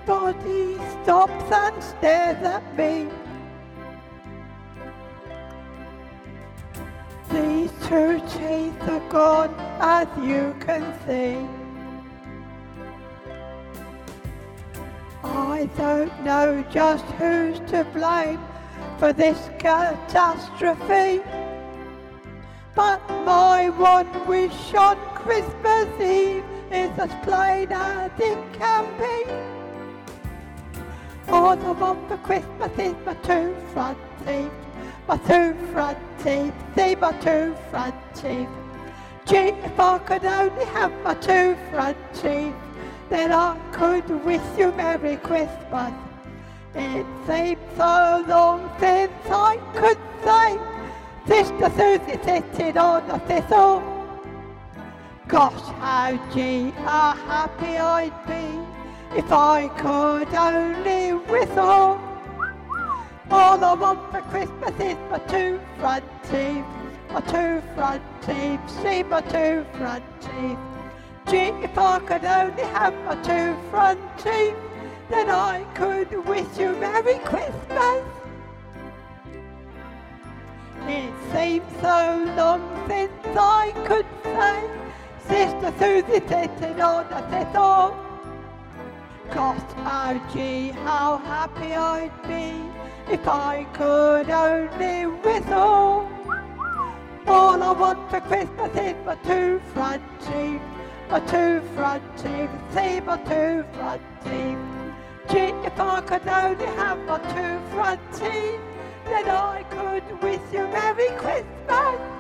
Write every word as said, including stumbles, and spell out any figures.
everybody stops and stares at me. These two teeth are gone, as you can see. I don't know just who's to blame for this catastrophe, but my one wish on Christmas Eve is as plain as it can be. All I want for Christmas is my two front teeth, my two front teeth, see my two front teeth. Gee, if I could only have my two front teeth, then I could wish you Merry Christmas. It seems so long since I could say, Sister Susie sitting on a thistle. Gosh, how gee, how happy I'd be if I could only whistle. All I want for Christmas is my two front teeth, my two front teeth, see my two front teeth. Gee, if I could only have my two front teeth, then I could wish you Merry Christmas. It seems so long since I could say, Sister Susie sitting on a thistle. Gosh, how gee, how happy I'd be if I could only whistle. All I want for Christmas is my two front teeth, my two front teeth, see my two front teeth. Gee, if I could only have my two front teeth, then I could wish you Merry Christmas.